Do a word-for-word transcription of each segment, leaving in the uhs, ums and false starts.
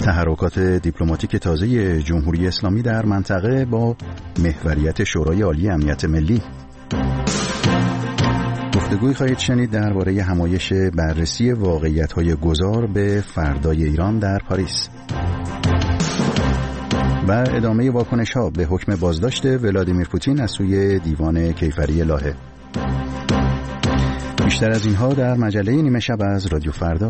تحرکات دیپلماتیک تازه جمهوری اسلامی در منطقه با محوریت شورای عالی امنیت ملی. گفتگوی خواهید شنید درباره همایش بررسی واقعیت‌های گذار به فردای ایران در پاریس و ادامه واکنش‌ها به حکم بازداشت ولادیمیر پوتین از سوی دیوان کیفری لاهه. بیشتر از اینها در مجله نیمه شب از رادیو فردا.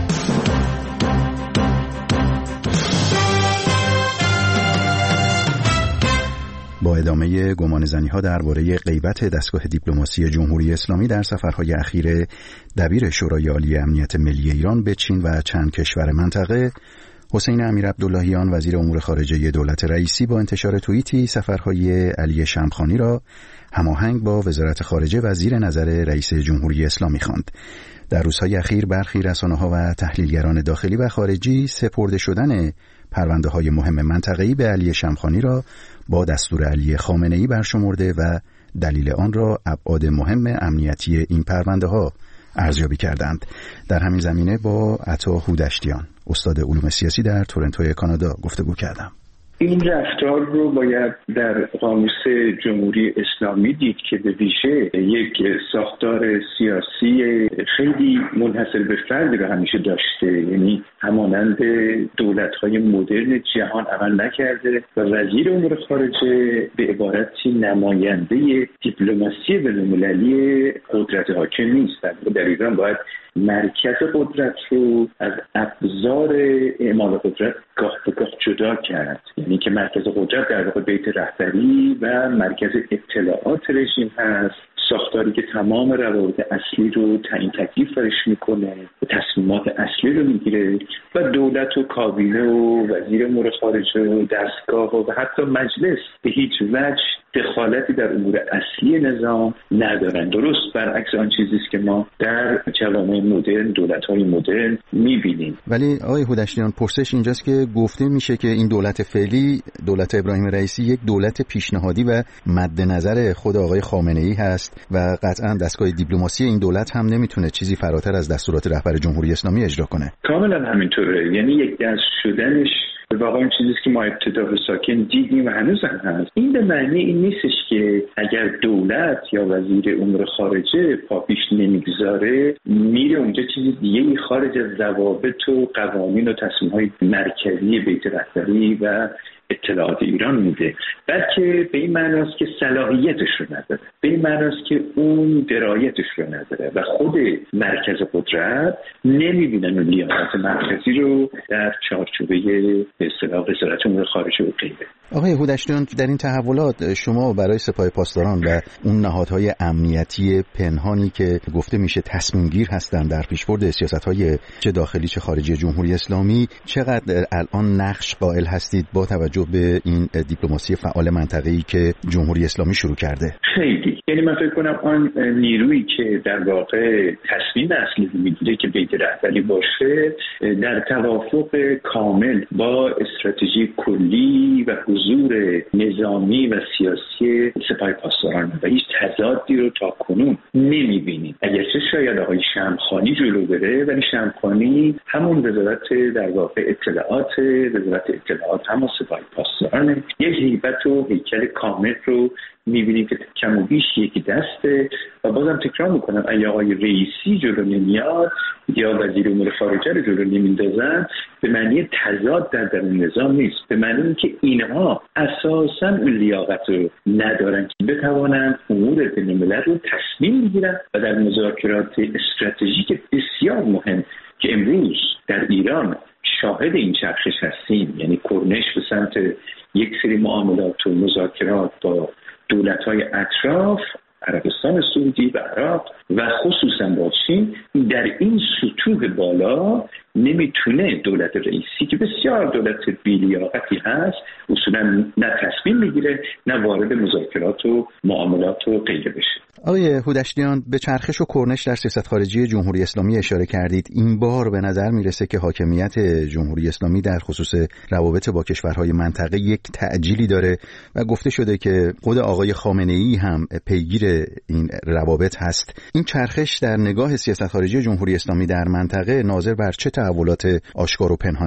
با ادامه گمانه‌زنی‌ها درباره غیبت دستگاه دیپلماسی جمهوری اسلامی در سفرهای اخیر دبیر شورای عالی امنیت ملی ایران به چین و چند کشور منطقه، حسین امیرعبداللهیان وزیر امور خارجه دولت رئیسی با انتشار توییتی سفرهای علی شمخانی را هماهنگ با وزارت خارجه و زیر نظر رئیس جمهوری اسلامی خواند. در روزهای اخیر برخی رسانه‌ها و تحلیلگران داخلی و خارجی سپرده شدن پرونده‌های مهم منطقه‌ای به علی شمخانی را با دستور علی خامنه‌ای برشمرده و دلیل آن را ابعاد مهم امنیتی این پرونده‌ها ارزیابی کردند. در همین زمینه با عطا هودشتیان، استاد علوم سیاسی در تورنتو کانادا، گفتگو کردم. این رفتار رو باید در قاموس جمهوری اسلامی دید که به ویژه یک ساختار سیاسی خیلی منحصر به فردی رو همیشه داشته، یعنی همانند دولت‌های مدرن جهان عمل نکرده و وزیر امور خارجه به عبارتی نماینده دیپلماسی بین‌المللی قدرت حاکم نیست. در ایران باید مرکز قدرت رو از ابزار اعمال قدرت گاه به گاه جدا کرد، یعنی که مرکز قدرت در واقع بیت رهبری و مرکز اطلاعات رژیم هست، ساختاری که تمام روابط اصلی رو تعیین تکلیف فرش میکنه، تصمیمات اصلی رو میگیره و دولت و کابینه و وزیر امور خارجه و دستگاه و حتی مجلس به هیچ وجه دخالتی در امور اصلی نظام ندارن. درست برعکس آن چیزی است که ما در جوامع مدرن، دولت‌های مدرن می‌بینیم. ولی آقای هودشتیان، پرسش اینجاست که گفته میشه که این دولت فعلی، دولت ابراهیم رئیسی، یک دولت پیشنهادی و مد نظر خود آقای خامنه‌ای هست و قطعاً دستگاه دیپلماسی این دولت هم نمیتونه چیزی فراتر از دستورات رهبر جمهوری اسلامی اجرا کنه. کاملاً همینطوره، یعنی یک دست شدنش واقعا این چیزی که ما ابتدا به ساکن دیدیم و هنوز هم هست. این به معنی این نیستش که اگر دولت یا وزیر امور خارجه پا پیش نمیگذاره میره اونجا چیزی دیگه خارج از ضوابط و قوانین و تصمیم‌های مرکزی بیت رهبری و اطلاعات ایران میده، بلکه به این معناست که صلاحیتش رو نداره، به این معناست که اون درایتش رو نداره و خود مرکز قدرت نمیبینن اون لیاقت مرکزی رو در چارچوبه به اصطلاح وزارت امور خارجه و غیره. آقای هودشتیان، در این تحولات شما برای سپاه پاسداران و اون نهادهای امنیتی پنهانی که گفته میشه تصمیم گیر هستند در پیشبرد سیاست‌های چه داخلی چه خارجی جمهوری اسلامی، چقدر الان نقش قائل هستید با توجه به این دیپلماسی فعال منطقه‌ای که جمهوری اسلامی شروع کرده؟ خیلی، یعنی من فکر کنم آن نیرویی که در واقع تصمیم اصلی میگیره که بیت رهبری باشه در توافق کامل با استراتژی کلی و حضور نظامی و سیاسی سپاه پاسداران و هیچ تضادی رو تا کنون نمیبینیم. اگرچه شاید آقای شمخانی جلو بره، ولی شمخانی همون وزارت در واقع اطلاعات، وزارت اطلاعات همون سپاه پاسداران، یک هیبت و هیکل کامل رو میبینیم که کم و بیش یکی دسته و بازم تکرار میکنم اگه آقای رئیسی جلو نمیاد یا وزیر امور خارجه رو جلو نمیندازن به معنی تضاد در درون نظام نیست، به معنی که اینها اساساً لیاقت رو ندارن که بتوانند امور بین الملل رو تصمیم بگیرن و در مذاکرات استراتژیک بسیار مهم که امروز در ایران شاهد این چرخش هستیم، یعنی کرنش به سمت یک سری معاملات و مذاکرات با دولت‌های اطراف، عربستان سعودی و عراق و خصوصا با چین، در این سطوح بالا نمیتونه دولت رئیسی که بسیار دولت بی‌لیاقتی هست اصولا نه تصمیم میگیره نه وارد مذاکرات و معاملات و غیره بشه. آقای هودشتیان، به چرخش و کرنش در سیاست خارجی جمهوری اسلامی اشاره کردید. این بار به نظر میرسه که حاکمیت جمهوری اسلامی در خصوص روابط با کشورهای منطقه یک تعجیلی داره و گفته شده که خود آقای خامنه‌ای هم پیگیر این روابط هست. این چرخش در نگاه سیاست خارجی جمهوری اسلامی در منطقه ناظر بر چه تحولات آشکار و پنهانی است؟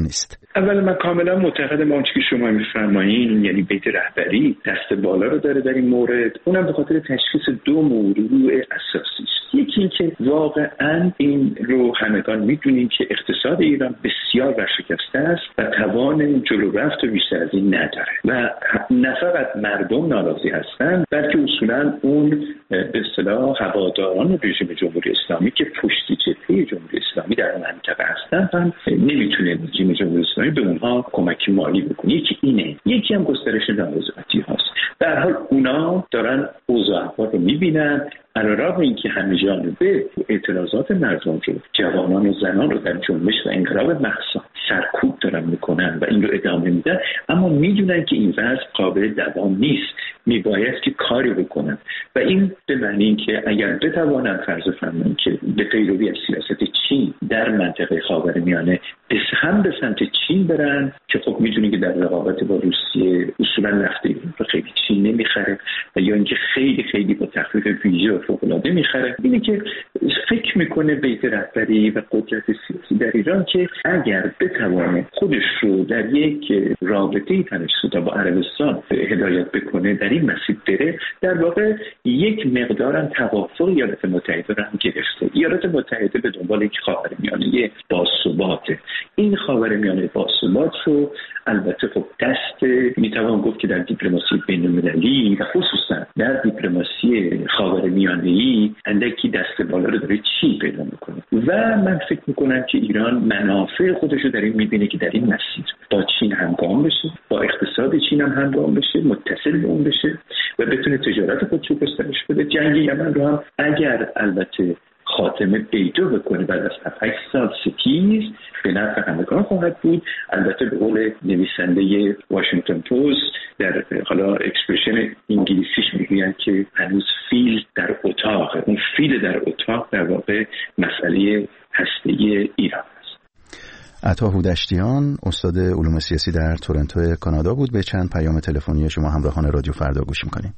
اول من کاملا معتقدم آنچه که شما میفرمایین، یعنی بیت رهبری دست بالا رو داره در این مورد، اونم به خاطر تشخیص دو موضوع اساسی است. یکی این که واقعا این رو همگان میدونیم که اقتصاد ایران بسیار ورشکسته است و توان جلو رفت و بیشتر از این نداره و نه فقط مردم ناراضی هستند، بلکه اصولا اون به اصطلاح هواداران رژیم جمهوری اسلامی که پشت جبهه جمهوری اسلامی در منطقه هستند هم نمیتونه رژیم جمهوری اسلامی به اونها کمک مالی بکنه. یکی اینه، یکی هم گسترش نارضایتی هاست. در حال اونا دارن اوضاع احوال رو میبینن، علیرغم اینکه همه جانبه اعتراضات مردم رو، جوانان و زنان رو در جنبش و انقلاب مخصوص سرکوب دارن میکنن و این رو ادامه میدن، اما میدونن که این وضع قابل دوام نیست، میباید که کاری بکنن و این به معنی این که اگر بتوانن فرض فرمایید که به پیروی از سیاست چین در منطقه خاورمیانه هم به سمت چین برن که خب میدونید که در رقابت با روسیه اصولا نفت ایران رو خیلی چین نمیخره و یا اینکه خیلی خیلی با تخفیف ویژه و فوق‌العاده میخره، اینه که فکر میکنه بیت رهبری و قدرت سیاسی در ایران که اگر بتوانه خودش رو در یک رابطه‌ای تنش‌زا با عربستان هدایت بکنه، در این مسیر بره، در واقع یک مقدارم توافق ایالات متحده رو هم گرفته. ایالات متحده به دنبال یک خاورمیانه باثباته. این خاورمیانه باثبات رو البته خب دست میتوان گفت که در دیپلماسی بین‌المللی و خصوصا در دیپلماسی خاورمیانه‌ای اندکی دست بالا رو داره چین پیدا میکنه و من فکر میکنم که ایران منافع خودش رو در این میبینه که در این مسیر با چین همگام بشه، با اقتصاد چین هم همگام بشه، متصل به اون بشه و بتونه تجارت خودش رو گسترش بده. جنگ یمن رو هم اگر البته خاتمه پیدا بکنه بعد از هفت سال ستیز به نفع همگان خواهد بود. البته به قول نویسنده واشنگتن پست در حالا اکسپرشن انگلیسیش میگویند که هنوز فیل در اتاق، اون فیل در اتاق در واقع مسئله هسته‌ای ایران است. عطا هودشتیان، استاد علوم سیاسی در تورنتو کانادا بود. به چند پیام تلفنی شما همراهان رادیو فردا گوش می‌کنیم.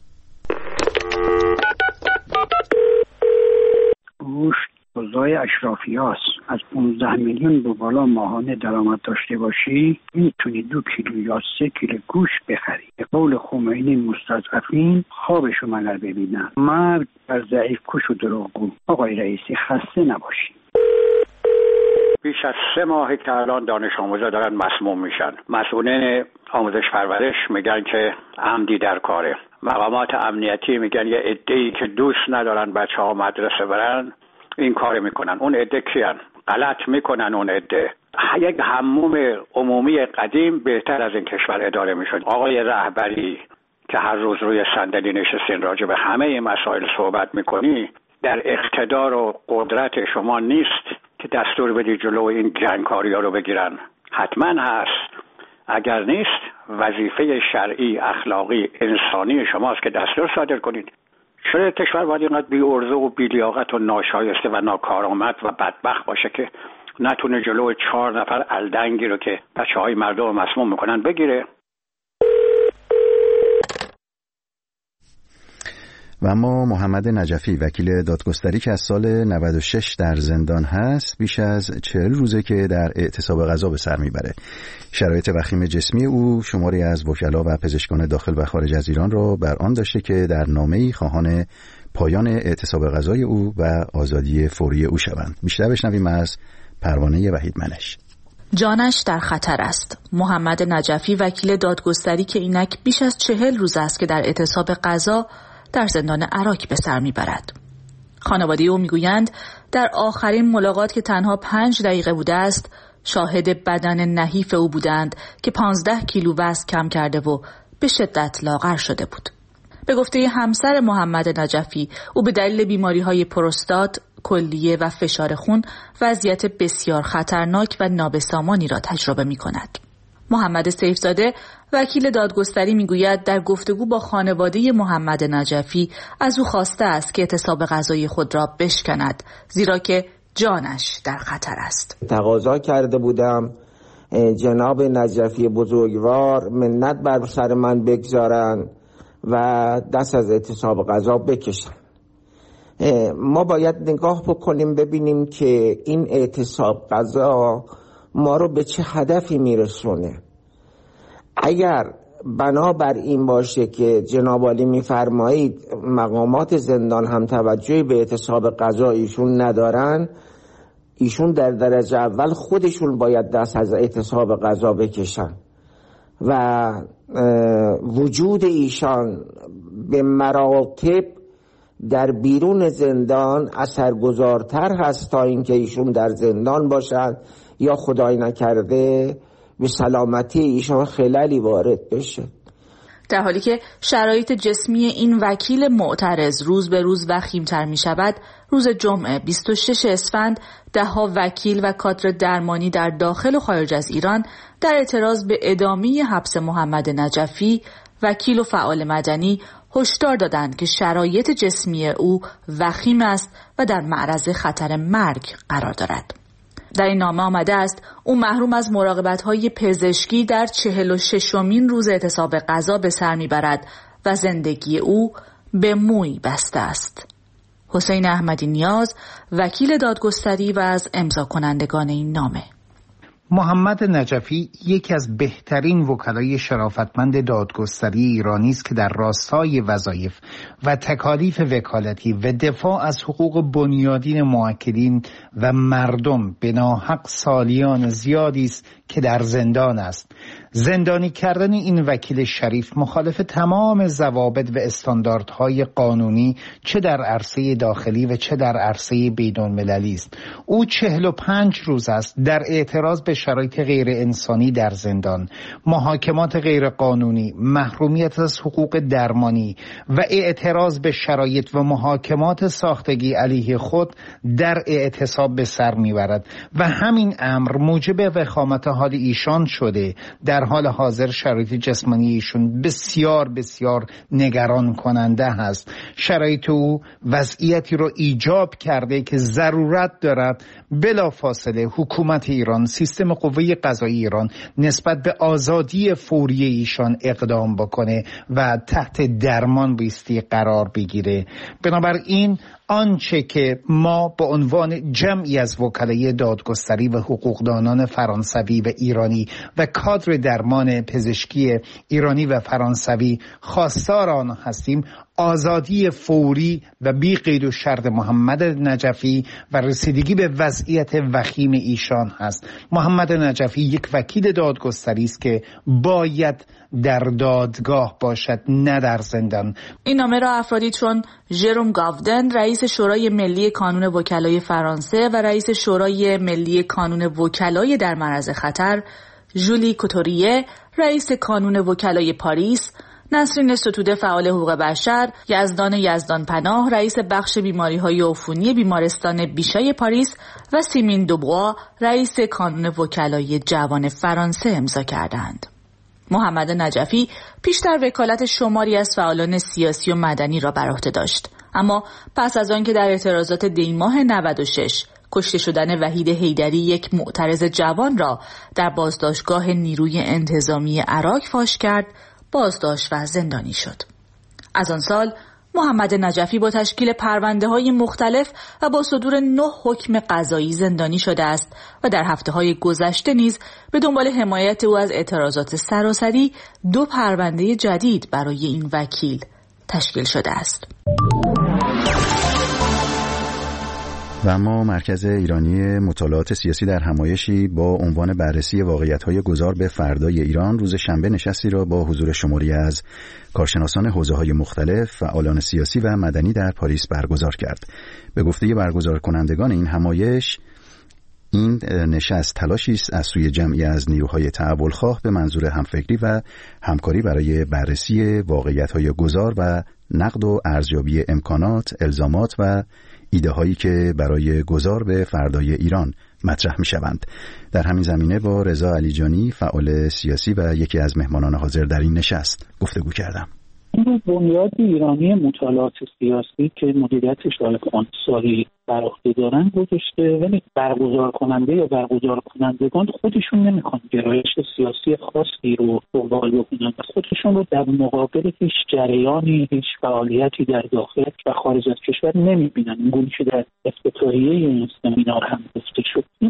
گوشت غذای اشرافیاست. از پانزده میلیون به بالا ماهانه درآمد داشته باشی میتونی دو کیلو یا سه کیلو گوشت بخری. به قول خمینی مستضعفین خوابشو ملل ببینن. مرگ بر ضعیف کش و دروغگو. آقای رئیسی خسته نباشی. بیش از سه ماه که الان دانش آموزا دارن مسموم میشن. مسئولین آموزش پرورش میگن که عمدی در کاره. مقامات امنیتی میگن یه عده‌ای که دوست ندارن بچه‌ها مدرسه برن این کار میکنن. اون عده کیان؟ غلط میکنن اون عده. یک حموم عمومی قدیم بهتر از این کشور اداره میشد. آقای رهبری که هر روز روی صندلی نشستین راجع به همه این مسائل صحبت میکنی، در اقتدار و قدرت شما نیست که دستور بدی جلو این جنگکاری‌ها رو بگیرن. حتما هست. اگر نیست وظیفه شرعی، اخلاقی، انسانی شماست که دستور صادر کنید. چرا کشور باید اینقدر بی ارزه و بی لیاقت و ناشایسته و ناکارآمد و بدبخت باشه که نتونه جلو چهار نفر الدنگی رو که بچه‌های مردم رو مسموم میکنن بگیره؟ و اما محمد نجفی، وکیل دادگستری که از سال نود و شش در زندان هست، بیش از چهل روزه که در اعتصاب قضا به سر میبره. شرایط وخیم جسمی او شماری از وکلا و پزشکان داخل و خارج از ایران را بر آن داشته که در نامه‌ای خواهان پایان اعتصاب قضای او و آزادی فوری او شوند. بیشتر بشنویم از پروانه وحید منش. جانش در خطر است. محمد نجفی، وکیل دادگستری که اینک بیش از چهل روز است که در اعتصاب قضا در زندان عراق به سر میبرد. خانواده او میگویند در آخرین ملاقات که تنها پنج دقیقه بوده است، شاهد بدن نحیف او بودند که پانزده کیلو وزن کم کرده و به شدت لاغر شده بود. به گفته همسر محمد نجفی، او به دلیل بیماری‌های پروستات، کلیه و فشار خون وضعیت بسیار خطرناک و نابسامانی را تجربه می‌کند. محمد سیفزاده، وکیل دادگستری میگوید در گفتگو با خانواده محمد نجفی از او خواسته است که اعتصاب قضایی خود را بشکند، زیرا که جانش در خطر است. تقاضا کرده بودم جناب نجفی بزرگوار منت بر سر من بگذارن و دست از اعتصاب قضا بکشن. ما باید نگاه بکنیم ببینیم که این اعتصاب قضا ما رو به چه هدفی میرسونه. اگر بنابر این باشه که جناب عالی میفرمایید مقامات زندان هم توجهی به اعتصاب قضا ایشون ندارن، ایشون در درجه اول خودشون باید دست از اعتصاب قضا بکشن و وجود ایشان به مراتب در بیرون زندان اثرگذارتر هست تا اینکه ایشون در زندان باشند یا خدای نکرده به سلامتی ایشان خللی وارد بشه. در حالی که شرایط جسمی این وکیل معترض روز به روز وخیم‌تر می شود، روز جمعه بیست و شش اسفند ده‌ها وکیل و کادر درمانی در داخل و خارج از ایران در اعتراض به ادامه حبس محمد نجفی، وکیل و فعال مدنی، هشدار دادند که شرایط جسمی او وخیم است و در معرض خطر مرگ قرار دارد. در این نامه آمده است او محروم از مراقبت‌های پزشکی در چهل و ششمین روز اعتصاب قضا به سر میبرد و زندگی او به موی بسته است. حسین احمدی نیاز، وکیل دادگستری و از امضا کنندگان این نامه. محمد نجفی یکی از بهترین وکلای شرافتمند دادگستری ایرانی است که در راستای وظایف و تکالیف وکالتی و دفاع از حقوق بنیادین موکلین و مردم به ناحق سالیان زیادی است که در زندان است. زندانی کردن این وکیل شریف مخالف تمام ضوابط و استانداردهای قانونی چه در عرصه داخلی و چه در عرصه بین‌المللی است. او چهل و پنج روز است در اعتراض به شرایط غیر انسانی در زندان، محاکمات غیر قانونی، محرومیت از حقوق درمانی و اعتراض به شرایط و محاکمات ساختگی علیه خود در اعتصاب به سر میبرد و همین امر موجب وخامت حال ایشان شده. در حال حاضر شرایط جسمانی ایشون بسیار بسیار نگران کننده هست. شرایط او وضعیتی رو ایجاب کرده که ضرورت دارد بلافاصله حکومت ایران، سیستم قوه قضایی ایران نسبت به آزادی فوری ایشان اقدام بکنه و تحت درمان بایستی قرار بگیره. بنابراین آنچه که ما به عنوان جمعی از وکلای دادگستری و حقوقدانان فرانسوی و ایرانی و کادر درمان پزشکی ایرانی و فرانسوی خواستار آن هستیم، آزادی فوری و بی قید و شرط محمد نجفی و رسیدگی به وضعیت وخیم ایشان هست. محمد نجفی یک وکیل دادگستری است که باید در دادگاه باشد، نه در زندان. این نامه را افرادی چون ژروم گاودن، رئیس شورای ملی کانون وکلای فرانسه و رئیس شورای ملی کانون وکلای در معرض خطر، ژولی کوتوریه، رئیس کانون وکلای پاریس، نسرین ستوده، فعال حقوق بشر، یزدان یزدان پناه، رئیس بخش بیماری‌های عفونی بیمارستان بیشای پاریس و سیمین دوبوا، رئیس کانون وکلای جوان فرانسه امضا کردند. محمد نجفی پیشتر وکالت شماری از فعالان سیاسی و مدنی را بر عهده داشت، اما پس از آن که در اعتراضات دی ماه نود و شش کشته شدن وحید حیدری، یک معترض جوان را در بازداشتگاه نیروی انتظامی عراق فاش کرد، بازداشت و زندانی شد. از آن سال محمد نجفی با تشکیل پرونده‌های مختلف و با صدور نه حکم قضایی زندانی شده است و در هفته‌های گذشته نیز به دنبال حمایت او از اعتراضات سراسری دو پرونده جدید برای این وکیل تشکیل شده است. و اما مرکز ایرانی مطالعات سیاسی در همایشی با عنوان بررسی واقعیت‌های گذار به فردای ایران روز شنبه نشستی را با حضور شماری از کارشناسان حوزه‌های مختلف، فعالان سیاسی و مدنی در پاریس برگزار کرد. به گفته برگزار کنندگان این همایش، این نشست تلاشی است از سوی جمعی از نیروهای تحولخواه به منظور همفکری و همکاری برای بررسی واقعیت‌های گذار و نقد و ارزیابی امکانات، الزامات و ایده هایی که برای گذار به فردای ایران مطرح می شوند. در همین زمینه با رضا علیجانی، فعال سیاسی و یکی از مهمانان حاضر در این نشست گفتگو کردم. این بنیاد ایرانی مطالعات سیاسی که مدیریتش داره سالی بر عهده دارن گذاشته، ولی برگزار کننده یا برگزار کنندگان خودشون نمیخوان گرایش سیاسی خاصی رو دنبال بکنن، خودشون رو در مقابل هیچ جریانی، هیچ فعالیتی در داخل و خارج از کشور نمیبینن. این گونه که در افتتاحیه این سمینار هم گفته شد. این سمینار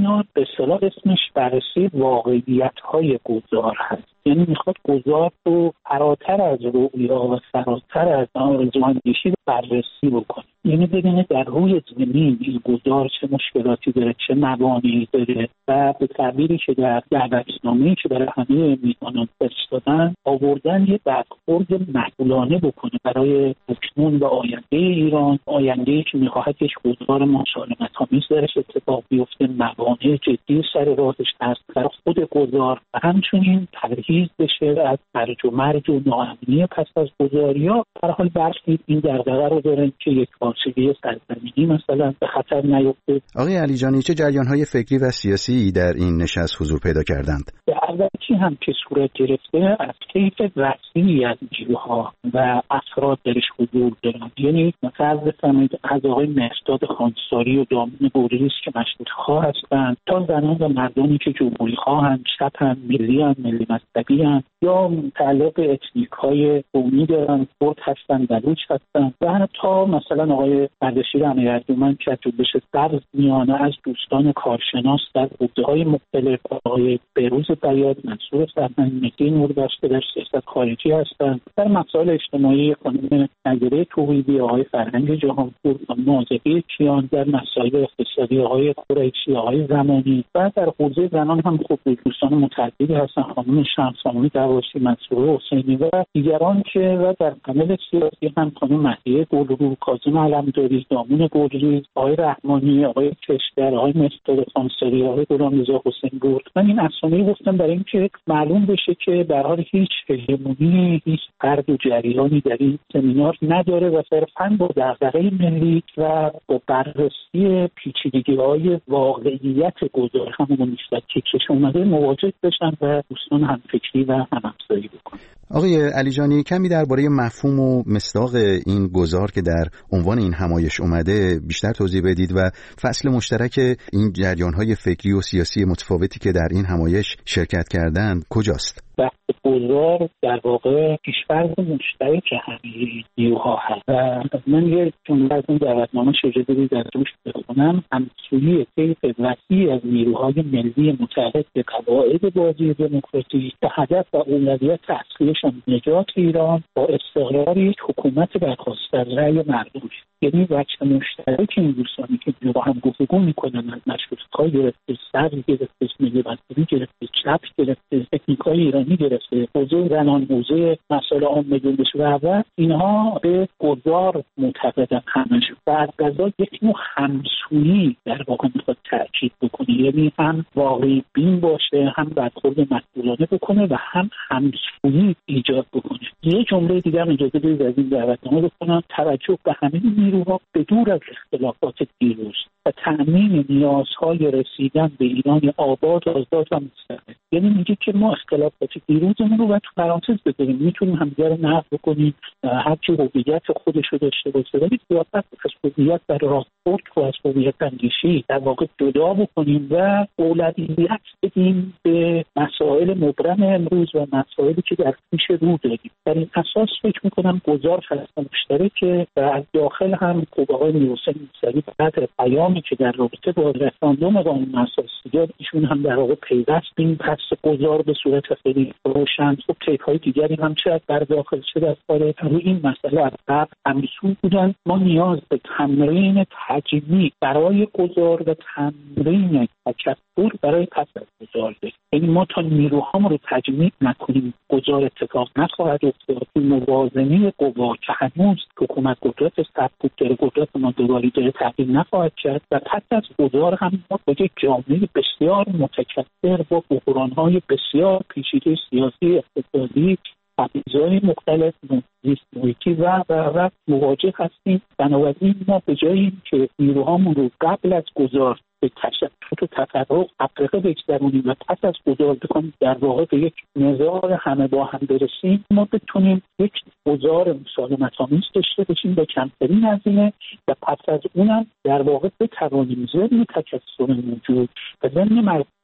سمینار به اصطلاح اسمش بررسی واقعیت‌های گذار هست. یعنی میخواد گذار رو فراتر از رؤیا و فراتر از آرزواندیشی بررسی بکنه. یعنی ببینه در روی زمین این گذار چه مشکلاتی داره، چه موانعی داره و به تعبیری که در دعوتنامه‌ای که برای همه میهمانان فرستادن آوردن یه برخورد مسئولانه بکنه برای اکنون و آینده ایران، آینده‌ای که میخواهد یک گذار مسالمت‌آمیز درش اتفاق بیفته، موانع جدی سر راهش هست در خود گذار و همچنین پرهیز بشه از هرج و مرج و ناامنی پس از گذاریا. در حال برخی این دغدغه رو دارن که یک پارچگی سرزمینی مثلا به خطر نیفته. آقای علیجانی، چه جریان‌های فکری و سیاسی در این نشست حضور پیدا کردند؟ به اولکی هم که صورت گرفته از طیف وسیعی از نیروها و افراد درش حضور دارند. یعنی مثلا بفرمایید از آقای مهرداد خانساری و دامون بوریس که مشروطه‌خواه هستند تا زنان و مردانی که جمهوری‌خواهند، چپند، ملی‌اند، ملی مذهبی‌اند یا متعلق اتنیک‌های قومی دارند، کرد هستند، بلوچ هستند و حتی مثلا آقای اردشیر امیرعبدومند که جنبش سبز میانه از دوستان کارشناس در حوزه‌های مختلف، آقای بهروز بیات، منصور فرهنگ، مهدی نوربخش در سیاست خارجی هستند، در مسائل اجتماعی خانم نگره توحیدی، آقای فرهنگ جهانپور، خانم آزادی کیان، در مسائل اقتصادی آقای قریشی، آقای زمانی و در حوزه زنان هم خوب دوستان متعددی هستند، خانم شمس، خانم دواشی، منصور حسینی و دیگران که و در پنل سیاسی هم خانم مهدیه گلرو، کاظم علمداری، دامون گلریز، آقای رحمانی، آقای کشور، آقای مهرداد خانساری، آقای غلامرضا حسین برد. من این اسامی گفتم برای اینکه معلوم بشه که به هر حال هیچ هژمونی، هیچ فرد و جریانی در این سمینار نداره و صرفاً با دغدغه ملی و با بررسی پیچیدگی‌های واقعیت گذار همون نسبت که کش اومده مواجه بشن و دوستان همفکری و هم‌افزایی بکنن. آقای علیجانی، کمی درباره مفهوم و مصداق این گذار که در عنوان این همایش اومده بیشتر توضیح بدید و فصل مشترک این جریان‌های فکری و سیاسی متفاوتی که در این همایش شرکت کردند کجاست؟ بحث گذار در واقع پیش‌فرض مشترک همه نیروها هست و من یه جمله از این دعوتنامه اجازه بدید در توش بخونم. همسویی طیف وسیع از نیروهای ملی متحد به قواعد بازی دموکراسی که هدف و اولویت اصلیشان نجات ایران با استقرار یک حکومت برخواسته از رأی مردم. یعنی وجه مشترک این دوستانی که با هم گفتگو میکنن از مشروطه‌خواه گرفته، سبز گرفته، ملی مذهبی گرفته، چپ گرفته، تکنیکای ایرانی گرفته، حوزه زنان، حوزه مسائل عامه جنبش و و اینها به گذار معتقدن همش و از قضا یک نوع همسویی در واقع میخواد تأکید بکنه. یعنی هم واقعی بین باشه، هم برخورد مسئولانه بکنه و هم همسویی ایجاد بکنه. یه جمله دیگه هم اجازه بدید از این دعوتنامه بکنم. توجه به همه نیروها به دور از اختلافات دیروز و تأمین نیازهای رسیدن به ایران آباد، آزاد و مستقل. یعنی میگه که ما اختلافات دیروزمون رو باید تو پرانتز بذاریم، میتونیم همدیگه رو نقد بکنیم، هر کی هویت خودش رو داشته باشه، ولی قیافت از هویت در راهبرد و از هویت اندیشی در واقع جدا بکنیم و اولویت بدیم به مسائل مبرم امروز و مسائلی که در پیش رو داریم. در این اساس فکر میکنم گذار فلسفه مشترکه و از داخل هم خوب آقای میرحسین موسوی بعد پیامی که در رابطه با رفراندوم قانون اساسی داد، ایشون هم در واقع پیوست این پس گذار به صورت خیلی روشن. خب تیپ‌های دیگری هم چه در داخل چه در خارج روی این مسئله از قبل همسو بودن. ما نیاز به تمرین تجمیع برای گذار و تمرین تکثر برای پس از گذار داریم. یعنی ما تا نیروهامون رو تجمیع نکنیم گذار اتفاق نخواهد افتاد. موازنه قوا که هنوز حکومت قدرت سرکوب داره، قدرت ماندگاری داره، تغییر نخواهد کرد و پس از گذار هم ما با یک جامعه بسیار متکثر با بحران‌های بسیار پیچیده سیاسی، اقتصادی، تبعیض‌های مختلف، زیست محیطی و و و مواجه هستیم. بنابراین ما به جای که نیروهامون رو قبل از گذار به تشتت و تفرق افریقه بگذرونیم و پس از گذار بکنیم در واقع به یک نزاع همه با هم برسیم، ما بتونیم یک گذار مسالمت‌آمیز داشته باشیم با کمترین هزینه و پس از اونم در واقع بتوانیم ضمن تکثر موجود و ضمن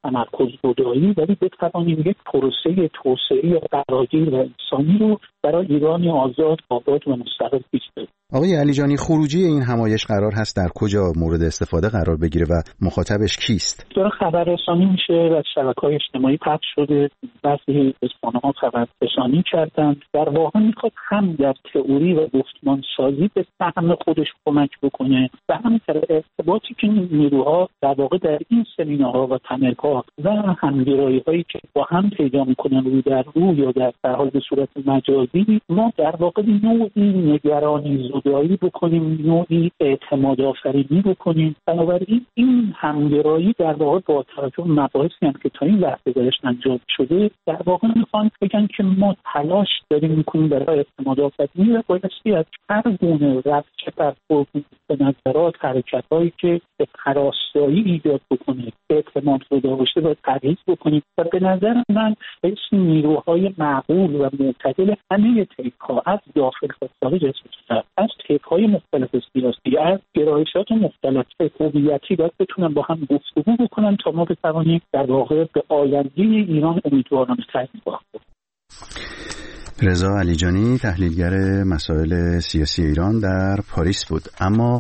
تمرکز گدایی، ولی بتوانیم یک پروسه توسعه فراگیر و انسانی رو برای ایران آزاد، آباد و مستقل پیش ببریم. آقای علیجانی، خروجی این همایش قرار هست در کجا مورد استفاده قرار بگیره و مخاطبش کیست؟ داره خبررسانی میشه و شبکه‌های اجتماعی پخش شده، بعضی رسانه‌ها خبررسانی کردن. در واقع میخواد هم در تئوری و گفتمان سازی به فهم خودش کمک بکنه و هم در ارتباطی که نیروها در واقع در این سمینارها و پنل‌ها و همگرایی‌هایی که با هم پیدا میکنن روی در رو یا در در حال به صورت مجازی، ما در واقع نوعی نگرانی زدایی بکنیم، نوعی اعتماد آفرینی بکنیم. بنابراین این همگرایی در واقع با توجه به مباحثی هم که تا این لحظه درش انجام شده، در واقع میخوان بگن که ما تلاش داریم میکنیم برای اعتماد آفرینی و بایستی از هر گونه رفت برخورد به نظرات، حرکت‌هایی که به پراستایی ایجاد بکنه، به اعتماد زدا باشه و تغییر بکنیم. و به نظر من اسم نیروهای معقول و معتدل همه تیپ‌ها از داخل و خارج از تیپ‌های مختلف سیاسی، از گرایشات مختلف هویتی باید بتونن با هم گفتگو بکنن تا ما بتوانیم در واقع به آینده ایران امیدوارانه تعیین کنیم. رضا علیجانی، تحلیلگر مسائل سیاسی ایران در پاریس بود. اما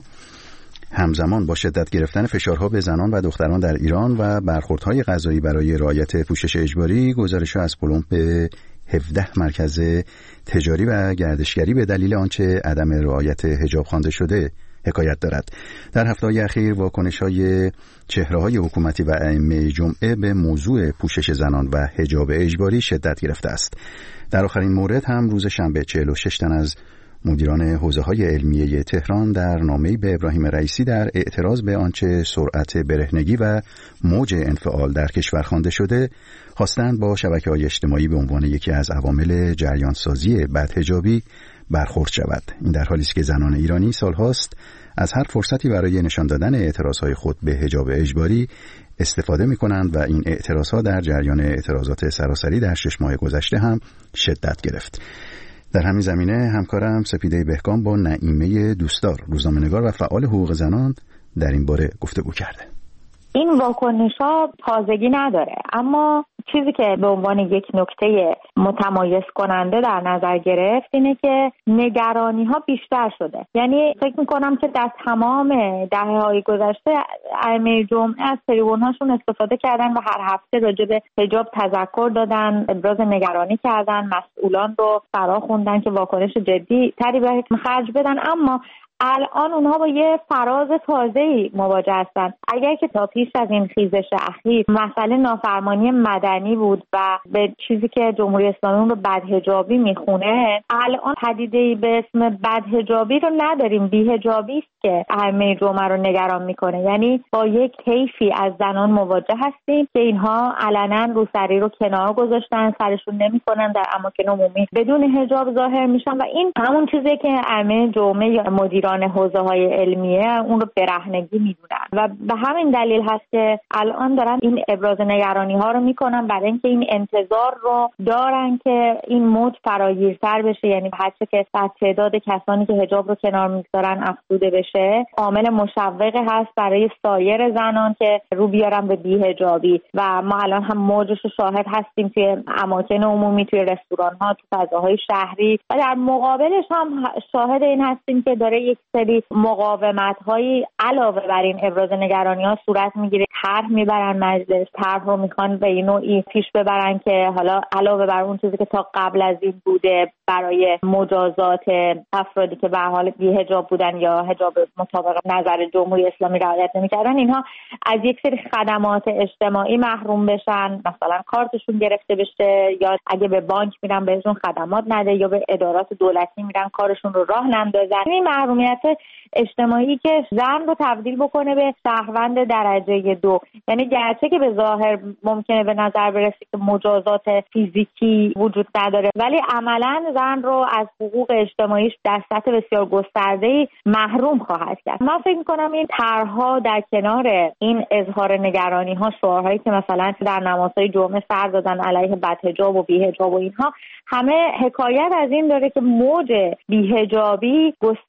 همزمان با شدت گرفتن فشارها به زنان و دختران در ایران و برخوردهای قضایی برای رعایت پوشش اجباری، گزارش‌ها از کلمب به هفده مرکز تجاری و گردشگری به دلیل آنچه عدم رعایت حجاب خوانده شده حکایت دارد. در هفته‌های اخیر واکنش‌های چهره‌های حکومتی و ائمه جمعه به موضوع پوشش زنان و حجاب اجباری شدت گرفته است. در آخرین مورد هم روز شنبه چهل و شش تن از مدیران حوزه‌های علمیه تهران در نامه‌ای به ابراهیم رئیسی در اعتراض به آنچه سرعت برهنگی و موج انفعال در کشور خوانده شده، خواستند با شبکه‌های اجتماعی به عنوان یکی از عوامل جریان‌سازی بدحجابی برخورد شود. این در حالی است که زنان ایرانی سال‌هاست از هر فرصتی برای نشان دادن اعتراضهای خود به حجاب اجباری استفاده می‌کنند و این اعتراضها در جریان اعتراضات سراسری در شش ماه گذشته هم شدت گرفت. در همین زمینه همکارم سپیده بهکام با نعیمه دوستدار، روزنامه‌نگار و فعال حقوق زنان، در این باره گفتگو کرده. این واکنش‌ها تازگی نداره، اما چیزی که به عنوان یک نکته متمایز کننده در نظر گرفت اینه که نگرانی‌ها بیشتر شده. یعنی فکر می‌کنم که در تمام دهه‌های گذشته ائمه جمعه از تریبون‌هاشون استفاده کردن و هر هفته راجع به حجاب تذکر دادن، ابراز نگرانی کردن، مسئولان رو فرا خوندن که واکنش جدی تری به خرج بدن. اما الان اونها با یه فراز تازه‌ای مواجه هستن. اگر که تا پیش از این خیزش اخیر مسئله نافرمانی مدنی بود و به چیزی که جمهوری اسلامی اون رو بدحجابی میخونه، الان پدیده‌ای به اسم بدحجابی رو نداریم. بی‌حجابی است که ائمه جمعه رو نگران میکنه. یعنی با یک طیفی از زنان مواجه هستیم که اینها علنا روسری رو کنار گذاشتن، سرشون نمیکنن، در اماکن عمومی بدون حجاب ظاهر میشن و این همون چیزی که ائمه جمعه یا مدیران حوزه‌های علمیه اون رو برهنگی میدونن و به همین دلیل هست که الان دارن این ابراز نگرانی ها رو میکنن، برای اینکه این انتظار رو دارن که این موج فراگیرتر بشه. یعنی هرچه که در تعداد کسانی که حجاب رو کنار میگذارن افزوده بشه، عامل مشوق هست برای سایر زنان که رو بیارن به بی‌حجابی و ما الان هم موجش رو شاهد هستیم توی اماکن عمومی، توی رستوران ها، توی فضاهای شهری و در مقابلش هم شاهد این هستیم که داره یک سری مقاومت‌هایی علاوه بر این ابراز نگرانی‌ها صورت می‌گیره. طرح می‌برن مجلس، طرح رو می‌خوان به این نوعی پیش ببرن که حالا علاوه بر اون چیزی که تا قبل از این بوده برای مجازات افرادی که به حال بی‌حجاب بودن یا حجاب مطابق نظر جمهوری اسلامی رعایت نمی‌کردن، اینها از یک سری خدمات اجتماعی محروم بشن، مثلا کارتشون گرفته بشه یا اگه به بانک میرن بهشون خدمات نده یا به ادارات دولتی میرن کارشون رو راه نندازن. این محرومیت اجتماعی که زن رو تبدیل بکنه به شهروند درجه دو. یعنی گرچه که به ظاهر ممکنه به نظر برسه که مجازات فیزیکی وجود نداره، ولی عملاً زن رو از حقوق اجتماعیش در سطح بسیار گسترده‌ای محروم خواهد کرد. من فکر می‌کنم این طرح‌ها در کنار این اظهار نگرانی‌ها، شعارهایی که مثلا در نمازهای جمعه سر دادن علیه بدحجاب و بی‌حجاب و اینها، همه حکایت از این داره که موج بی‌حجابی گسترده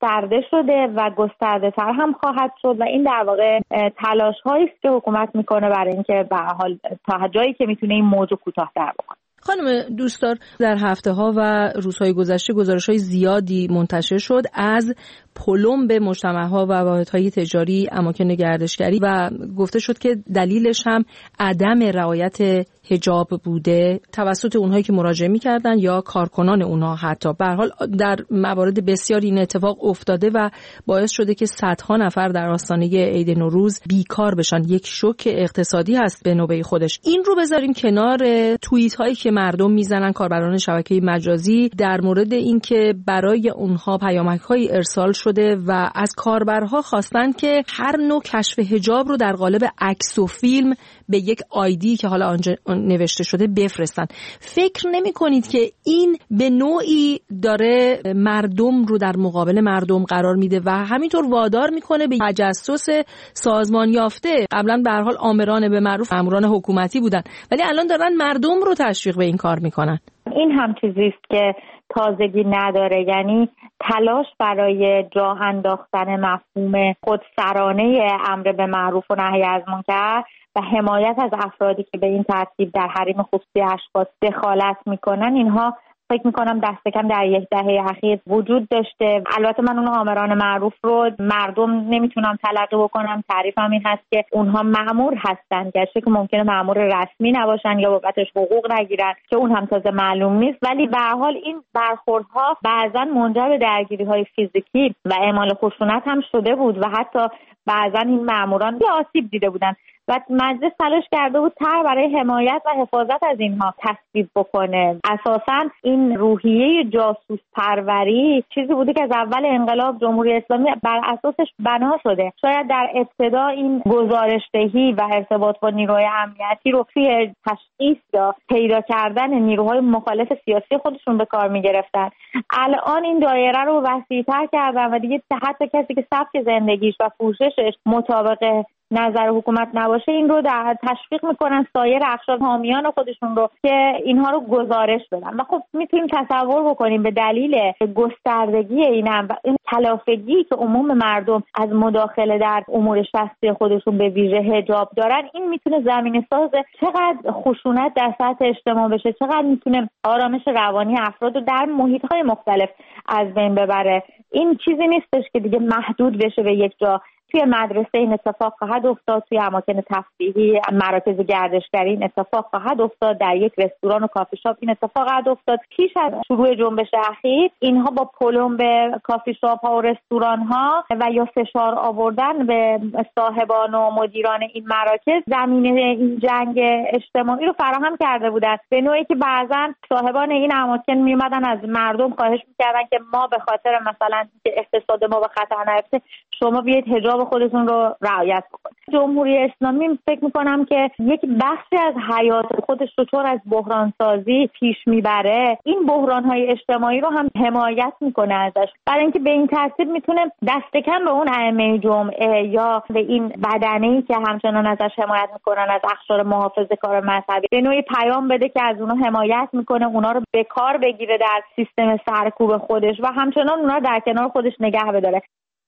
شده و گسترده تر هم خواهد شد و این در واقع تلاش هایی است که حکومت میکنه برای اینکه به هر حال تا جایی که میتونه این موضوع کوتاه‌تر بکنه. خانم دوستدار، در هفته ها و روزهای گذشته گزارش های زیادی منتشر شد از پلم به مجتمع ها و واحدهای تجاری، اماکن گردشگری و گفته شد که دلیلش هم عدم رعایت حجاب بوده توسط اونهایی که مراجعه می‌کردن یا کارکنان اونها. حتی به هر حال در موارد بسیاری این اتفاق افتاده و باعث شده که صدها نفر در آستانه عید نوروز بیکار بشن. یک شوک اقتصادی هست به نوبه خودش. این رو بذاریم کنار توییت هایی که مردم میزنن، کاربران شبکه مجازی، در مورد اینکه برای اونها پیامک‌های ارسال شده و از کاربرها خواستن که هر نوع کشف حجاب رو در قالب عکس و فیلم به یک آیدی که حالا آنجا نوشته شده بفرستن. فکر نمی کنید که این به نوعی داره مردم رو در مقابل مردم قرار میده و همینطور وادار میکنه به تجسس سازمان یافته؟ قبلا به هر حال آمران به معروف ماموران حکومتی بودن، ولی الان دارن مردم رو تشویق به این کار میکنن. این هم چیزی است که تازگی نداره، یعنی تلاش برای جا انداختن مفهوم خودسرانه امر به معروف و نهی از منکر و حمایت از افرادی که به این ترتیب در حریم خصوصی اشخاص دخالت میکنن، اینها فکر میکنم دست کم در یک دهه اخیر وجود داشته. البته من اون آمران معروف رو مردم نمیتونم تلقی بکنم، تعریفم این هست که اونها مأمور هستن، گرچه که ممکنه مأمور رسمی نباشن یا بابتش حقوق نگیرن که اون هم تازه معلوم نیست، ولی به هر حال این برخوردها بعضا منجر به درگیری‌های فیزیکی و اعمال خشونت هم شده بود و حتی بعضا این مأموران به آسیب دیده بودن و مجلس تلاش کرده بود تر برای حمایت و حفاظت از اینها تصویب بکنه. اساساً این روحیه جاسوس پروری چیزی بوده که از اول انقلاب جمهوری اسلامی بر اساسش بنا شده. شاید در ابتدا این گزارش‌دهی و ارتباط با نیروهای امنیتی رو توی تشخیص یا پیدا کردن نیروهای مخالف سیاسی خودشون به کار می‌گرفتن. الان این دایره رو وسیع‌تر کردن و دیگه حتی کسی که سبک زندگیش و پوششش مطابق نظر حکومت نباشه این رو در تشویق میکنن سایر اقشار حامیان خودشون رو که اینها رو گزارش بدن و خب میتونیم تصور بکنیم به دلیل گستردگی اینم و این کلافگی که عموم مردم از مداخله در امور شخصی خودشون به ویژه حجاب دارن، این میتونه زمینه ساز چقدر خشونت در سطح اجتماع بشه، چقدر میتونه آرامش روانی افراد رو در محیط‌های مختلف از بین ببره. این چیزی نیستش که دیگه محدود بشه به یک جا. توی مدرسه این اتفاق خواهد افتاد، توی اماکن تفریحی، مراکز گردشگری این اتفاق خواهد افتاد، در یک رستوران و کافی شاپ این اتفاق خواهد افتاد. پیش از شروع جنبش اخیر اینها با پلم به کافی شاپ ها و رستوران ها و یا فشار آوردن به صاحبان و مدیران این مراکز زمینه این جنگ اجتماعی رو فراهم کرده بودند، به نوعی که بعضا صاحبان این اماکن میومدن از مردم خواهش میکردن که ما به خاطر مثلا اقتصاد ما به خطر نیفته شما بیاید حجاب خودتون رو رعایت بکنید. جمهوری اسلامی فکر میکنم که یک بخشی از حیات خودش رو چون از بحران سازی پیش میبره، این بحران های اجتماعی رو هم حمایت میکنه ازش، برای اینکه به این ترتیب میتونه دست کم به اون ائمه جمعه یا به این بدنه‌ای که همچنان ازش حمایت میکنن از اقشار محافظه‌کار مذهبی به نوعی پیام بده که از اونها حمایت میکنه، اونها رو به کار بگیره در سیستم سرکوب خودش و همچنان اونها در کنار خودش نگه بداره.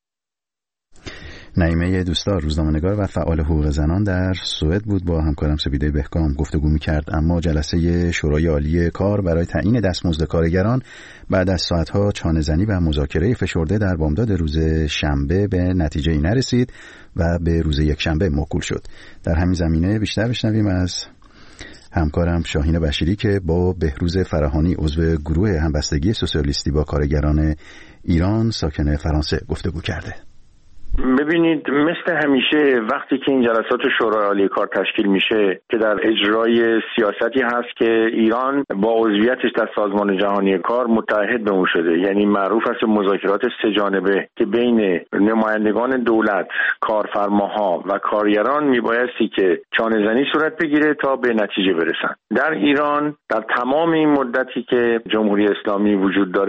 نعیمه دوستدار، روزنامه‌نگار و فعال حقوق زنان، در سوئد بود، با همکارم سپیده بهکام گفتگو می‌کرد. اما جلسه شورای عالی کار برای تعیین دستمزد کارگران بعد از ساعت‌ها چانه‌زنی و مذاکره فشرده در بامداد روز شنبه به نتیجه‌ای نرسید و به روز یکشنبه موکول شد. در همین زمینه بیشتر بشنویم از همکارم شاهین بشیری که با بهروز فراهانی عضو گروه همبستگی سوسیالیستی با کارگران ایران ساکن فرانسه گفتگو کرده. ببینید، مثل همیشه وقتی که این جلسات شورای عالی کار تشکیل میشه که در اجرای سیاستی هست که ایران با عضویتش در سازمان جهانی کار متحد به اون شده، یعنی معروف است مذاکرات سه جانبه که بین نمایندگان دولت، کارفرماها و کارگران میبایستی که چانه‌زنی صورت بگیره تا به نتیجه برسن. در ایران در تمام این مدتی که جمهوری اسلامی وجود داره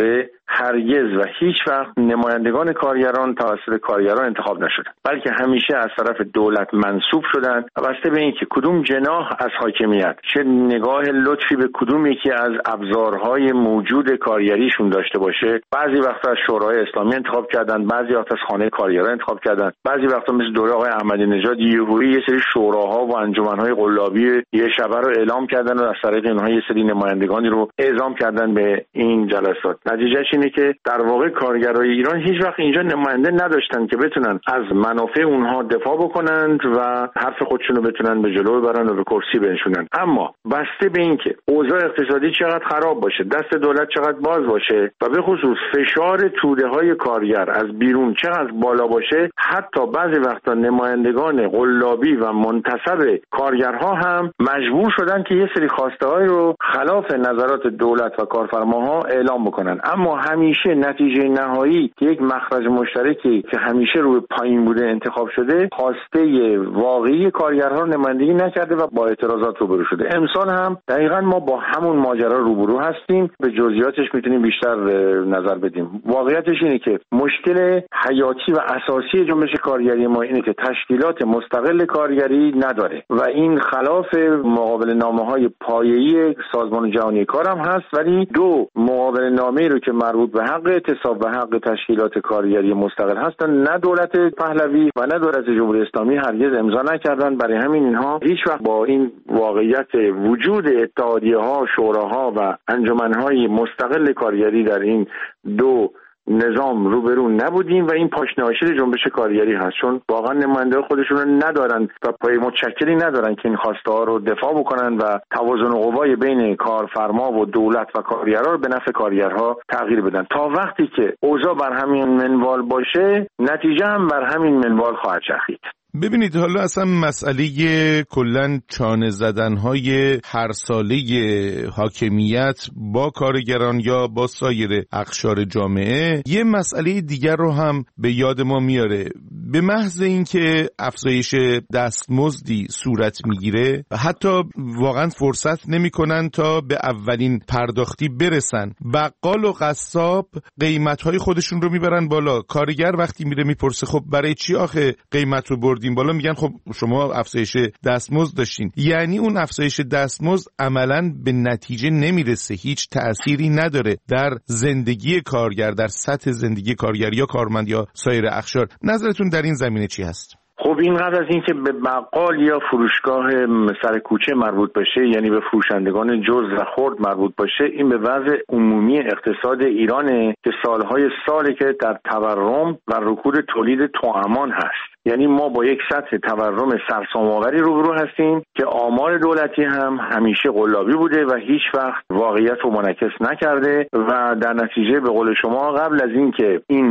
هرگز و هیچ وقت نمایندگان کارگران توسط کارگران انتخاب نشدند، بلکه همیشه از طرف دولت منصوب شدند و بسته به اینکه کدوم جناح از حاکمیت چه نگاه لطفی به کدوم یکی از ابزارهای موجود کارگریشون داشته باشه، بعضی وقتا از شورای اسلامی انتخاب کردن، بعضی وقتا از خانه کارگران انتخاب کردن، بعضی وقتا مثل دوره آقای احمدی نژاد یهویی یه سری شوراها و انجمنهای قلابی یه شبه رو اعلام کردن و از طریق اینها یه سری نمایندگانی رو اعزام کردن به این جلسات. نتیجهش اینه که در واقع کارگرای ایران هیچ وقت اینجا نماینده نداشتن که بتونن از منافع اونها دفاع بکنند و حرف خودشون رو بتونن به جلو ببرن و به کرسی بنشونن. اما بسته به اینکه اوضاع اقتصادی چقدر خراب باشه، دست دولت چقدر باز باشه و به خصوص فشار توده‌های کارگر از بیرون چقدر بالا باشه، حتی بعضی وقتا نمایندگان قلابی و منتصب کارگرها هم مجبور شدن که یه سری خواسته‌های رو خلاف نظرات دولت و کارفرماها اعلام بکنن. اما همیشه نتیجه نهایی که یک مخرج مشترکی که همیشه روی پایین بوده انتخاب شده، خواسته واقعی کارگرها رو نمایندگی نکرده و با اعتراضات روبرو شده. امسال هم دقیقاً ما با همون ماجرا روبرو هستیم. به جزئیاتش میتونیم بیشتر نظر بدیم. واقعیتش اینه که مشکل حیاتی و اساسی جنبش کارگری ما اینه که تشکیلات مستقل کارگری نداره و این خلاف مقابل نامه‌های پایه‌ای سازمان جهانی کار هم هست، ولی دو مقابل نامه‌ای رو که مربوط به حق اعتصاب و حق تشکیلات کارگری مستقل هستن، نه دولت پهلوی و نه دولت جمهوری اسلامی هرگز امضا نکردن. برای همین اینها هیچ وقت با این واقعیت وجود اتحادیه‌ها، شوراها و انجمن‌های مستقل کارگری در این دو نظام روبرو نبودیم و این پاشنه‌آشیل جنبش کارگری هست، چون واقعا نماینده خودشون رو ندارن و پای متشکلی ندارن که این خواسته ها رو دفاع بکنن و توازن قوای بین کارفرما و دولت و کارگرها رو به نفع کارگرها تغییر بدن. تا وقتی که اوضاع بر همین منوال باشه، نتیجه هم بر همین منوال خواهد چرخید. ببینید، حالا اصلا مسئله کلن چانه زدنهای هر ساله حاکمیت با کارگران یا با سایر اقشار جامعه یه مسئله دیگر رو هم به یاد ما میاره. به محض اینکه افزایش دستمزدی صورت میگیره و حتی واقعا فرصت نمیکنن تا به اولین پرداختی برسن، بقال و قصاب قیمتهای خودشون رو میبرن بالا. کارگر وقتی میره میپرسه خب برای چی آخه قیمت رو بردیم بالا، میگن خب شما افزایش دستمزد داشتین. یعنی اون افزایش دستمزد عملاً به نتیجه نمیرسه، هیچ تأثیری نداره در زندگی کارگر، در سطح زندگی کارگر یا کارمند یا سایر اقشار. نظرتون در این زمینه چی هست؟ خب اینقدر از این که به بقال یا فروشگاه سر کوچه مربوط باشه، یعنی به فروشندگان جز و خرد مربوط باشه، این به وضع عمومی اقتصاد ایرانه که سالهای سالی که در تورم و رکود تولید توامان هست. یعنی ما با یک سطح تورم سرسام‌آوری روبرو هستیم که آمار دولتی هم همیشه قلابی بوده و هیچ وقت واقعیت رو منعکس نکرده و در نتیجه به قول شما قبل از این که این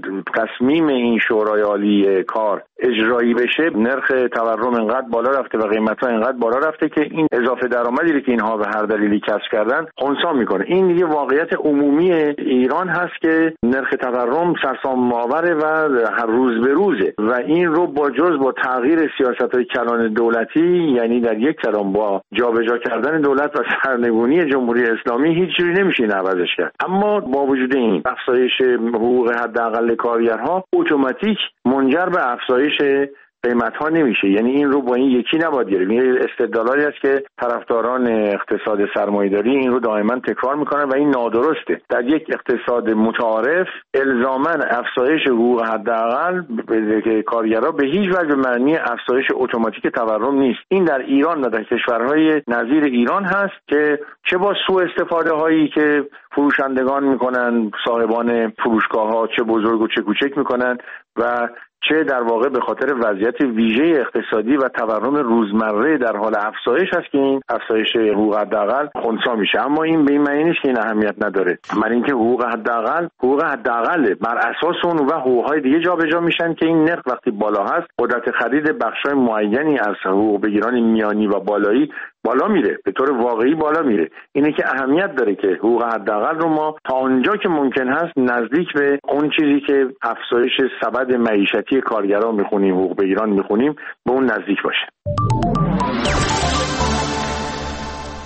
تصمیم این شورای عالی کار اجرایی بشه، نرخ تورم اینقدر بالا رفته و قیمت‌ها اینقدر بالا رفته که این اضافه درآمدی که اینها به هر دلیلی کسب کردن خنثی میکنه. این دیگه واقعیت عمومی ایران هست که نرخ تورم سرسام‌آوره و هر روز به روزه و این رو با جز با تغییر سیاست‌های کلان دولتی، یعنی در یک کلام با جابجا کردن دولت و سرنگونی جمهوری اسلامی، هیچ چیزی نمیشه این عوضش کرد. اما با وجود این افزایش حقوق حداقل کارگرها اتوماتیک منجر به افزایش قیمت ها نمیشه. یعنی این رو با این یکی نباید گرفت. این استدلالی است که طرفداران اقتصاد سرمایه‌داری این رو دائما تکرار میکنن و این نادرسته. در یک اقتصاد متعارف الزاما افزایش حقوق حداقل به کارگرها به هیچ وجه معنی افزایش اتوماتیک تورم نیست. این در ایران و در کشورهای نظیر ایران هست که چه با سوء استفاده هایی که فروشندگان میکنن، صاحبان فروشگاه ها چه بزرگ و چه کوچک میکنن و چه در واقع به خاطر وضعیت ویژه اقتصادی و تورم روزمره در حال افزایش هست که این افزایش حقوق حداقل خنثی میشه. اما این به این معنی نیست که این اهمیت نداره. من اینکه حقوق حداقل حقوق حداقل بر اساس اون و حقوق‌های دیگه جابجا میشن که این نرخ وقتی بالا هست، قدرت خرید بخشای معینی از حقوق بگیران میانی و بالایی بالا میره، به طور واقعی بالا میره. اینه که اهمیت داره که حقوق حداقل رو ما تا اونجا که ممکن هست نزدیک به اون چیزی که افزایش سبد معیشتی کارگران میخونیم، حقوق بگیران میخونیم، به اون نزدیک باشه.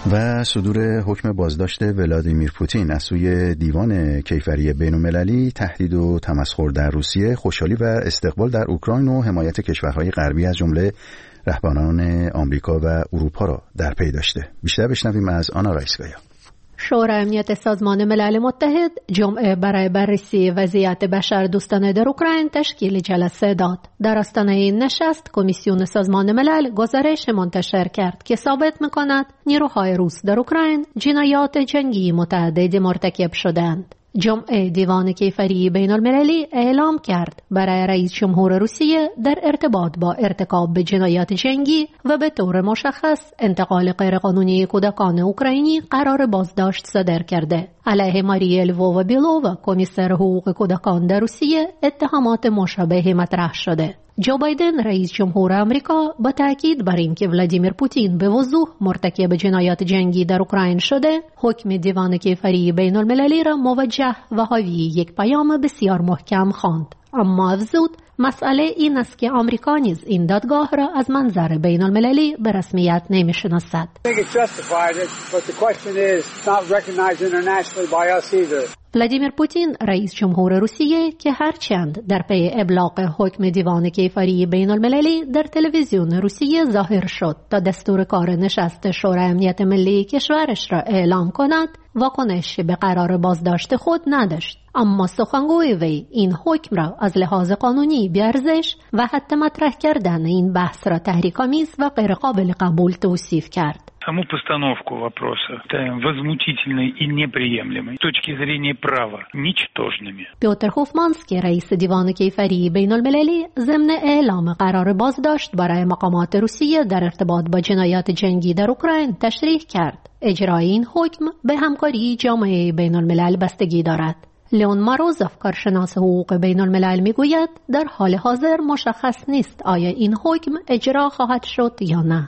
و صدور حکم بازداشت ولادیمیر پوتین از سوی دیوان کیفری بین‌المللی تهدید و تمسخر در روسیه، خوشحالی و استقبال در اوکراین و حمایت کشورهای غربی از جمله رهبران آمریکا و اروپا را در پی داشته. بیشتر بشنویم از آنا رایسکایا. شورای امنیت سازمان ملل متحد جمعه برای بررسی وضعیت بشردوستانه در اوکراین تشکیل جلسه داد. در آستانه این نشست کمیسیون سازمان ملل گزارش منتشر کرد که ثابت می‌کند نیروهای روس در اوکراین جنایات جنگی متعددی مرتکب شدند. جمعه دیوان کیفری بین المللی اعلام کرد برای رئیس جمهور روسیه در ارتباط با ارتکاب به جنایات جنگی و به طور مشخص انتقال غیرقانونی کودکان اوکراینی قرار بازداشت صادر کرده. علیه ماریل ووابیلووا کمیسر حقوق کودکان در روسیه اتهامات مشابهی مطرح شده. جو بایدن رئیس جمهور آمریکا با تاکید بر اینکه ولادیمیر پوتین به وضوح مرتکب جنایات جنگی در اوکراین شده، حکم دیوان کیفری بین المللی را موجه و حاوی یک پیام بسیار محکم خواند. اما افزود مسئله این است که آمریکا نیز این دادگاه را از منظر بین المللی به رسمیت نمی شناسد. ولادیمیر پوتین رئیس جمهور روسیه که هرچند در پی ابلاغ حکم دیوان کیفری بین المللی در تلویزیون روسیه ظاهر شد تا دستور کار نشست شورای امنیت ملی کشورش را اعلام کند، واکنش به قرار بازداشت خود نداشت. اما سخنگوی وی این حکم را از لحاظ قانونی بی‌ارزش و حتی مطرح کردن این بحث را تحریک‌آمیز و غیر قابل قبول توصیف کرد. Саму постановку вопроса возмутительной и неприемлемой с точки зрения права ничтожными. پیوتر هوفمانسکی رئیس دیوان کیفری بین المللی ضمن اعلام قرار بازداشت برای مقامات روسیه در ارتباط با جنایات جنگی در اوکراین تشریح کرد. اجرای این حکم به همکاری جامعه بین الملل بستگی دارد. لیون ماروزوف کارشناس حقوق بین الملل میگوید در حال حاضر مشخص نیست آیا این حکم اجرا خواهد شد یا نه.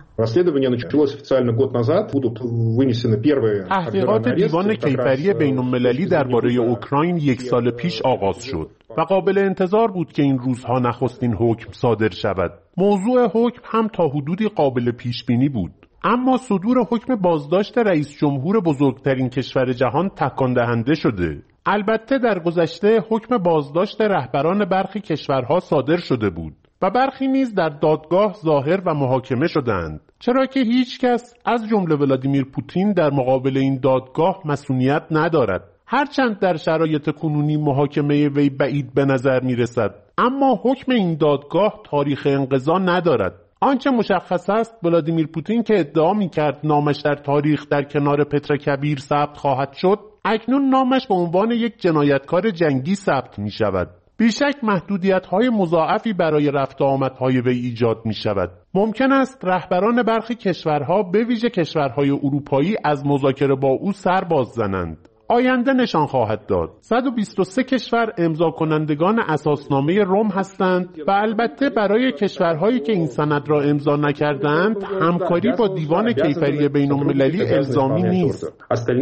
تحقیقات دیوان کیفری بین المللی درباره اوکراین یک سال پیش آغاز شد و قابل انتظار بود که این روزها نخستین حکم صادر شود. موضوع حکم هم تا حدودی قابل پیش بینی بود. اما صدور حکم بازداشت رئیس جمهور بزرگترین کشور جهان تکان دهنده شده. البته در گذشته حکم بازداشت رهبران برخی کشورها صادر شده بود و برخی نیز در دادگاه ظاهر و محاکمه شدند، چرا که هیچ کس از جمله ولادیمیر پوتین در مقابل این دادگاه مسئولیت ندارد. هرچند در شرایط کنونی محاکمه وی بعید به نظر می رسد، اما حکم این دادگاه تاریخ انقضا ندارد. آنچه مشخص است ولادیمیر پوتین که ادعا می‌کرد نامش در تاریخ در کنار پتر کبیر ثبت خواهد شد، اکنون نامش به عنوان یک جنایتکار جنگی ثبت می‌شود. بیشک محدودیت‌های مضاعفی برای رفت و آمدهای وی ایجاد می‌شود. ممکن است رهبران برخی کشورها به ویژه کشورهای اروپایی از مذاکره با او سر باز زنند. آینده نشان خواهد داد. صد و بیست و سه کشور امضا کنندگان اساسنامه روم هستند و البته برای کشورهایی که این سند را امضا نکردند همکاری با دیوان کیفری بین‌المللی الزامی نیست.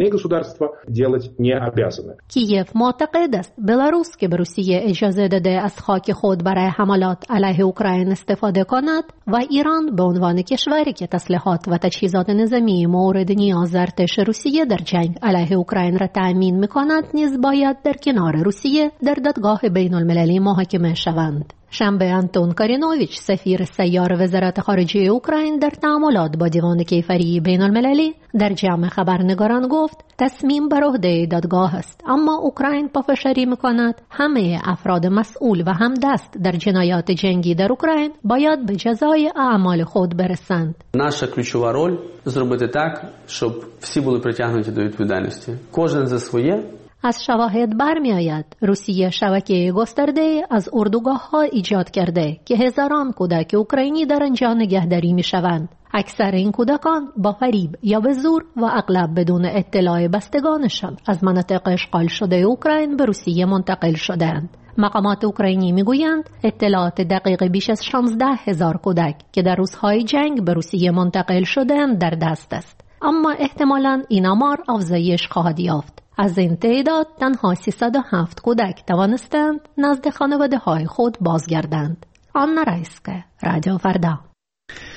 کیف معتقد است بلاروس که به روسیه اجازه داده از خاک خود برای حملات علیه اوکراین استفاده کند و ایران به عنوان کشوری که تسلیحات و تجهیزات نظامی مورد نیاز ارتش روسیه در جنگ علیه اوکراین را تأمین می‌کند نیز باید در کنار روسیه در دادگاه بین المللی محاکمه شوند. شنبه انتون کارینوویچ سفیر سیار وزارت خارجه اوکراین در تعاملات با دیوان کیفری بین المللی در جمع خبرنگاران گفت تصمیم بر عهده دادگاه است، اما اوکراین پافشاری می‌کند همه افراد مسئول و همدست در جنایات جنگی در اوکراین باید به جزای اعمال خود برسند. Наша ключова роль зробити так, щоб всі були притягнуті до відповідальності. Кожен за своє. از شواهد برمی آید روسیه شبکه گسترده از اردوگاه‌ها ایجاد کرده که هزاران کودک اوکراینی در آنجا نگهداری می شوند. اکثر این کودکان با فریب یا به زور و اغلب بدون اطلاع بستگانشان از مناطق اشغال شده اوکراین به روسیه منتقل شدند. مقامات اوکراینی میگویند اطلاعات دقیق بیش از شانزده هزار کودک که در روزهای جنگ به روسیه منتقل شدند در دست است، اما احتمالاً این آمار افزایش خواهد یافت. از این تعداد تنها سیصد و هفت کودک توانستند نزد خانواده های خود بازگردند. آنا رایسکا، رادیو فردا.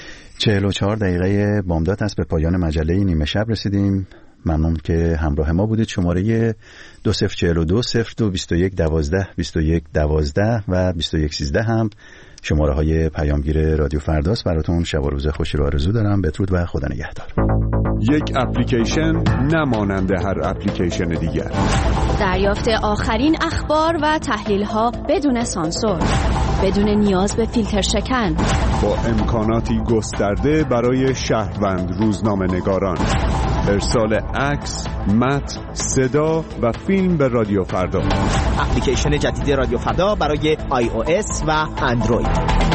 چهل و چهار دقیقه بامداد است، به پایان مجله نیمه شب رسیدیم. ممنون که همراه ما بودید. شماره دو صفر چهل و دو صفر دو بیست و یک دوازده بیست و یک دوازده و بیست و یک سیزده هم شماره های پیامگیر رادیو فرداست. براتون شب و روز خوشی رو آرزو دارم. بدرود و خدا نگهدار. یک اپلیکیشن نمانند هر اپلیکیشن دیگر. دریافت آخرین اخبار و تحلیل‌ها بدون سانسور، بدون نیاز به فیلتر شکن، با امکاناتی گسترده برای شهروند روزنامه نگاران. ارسال عکس، متن، صدا و فیلم به رادیو فردا. اپلیکیشن جدید رادیو فردا برای آی او اس و اندروید.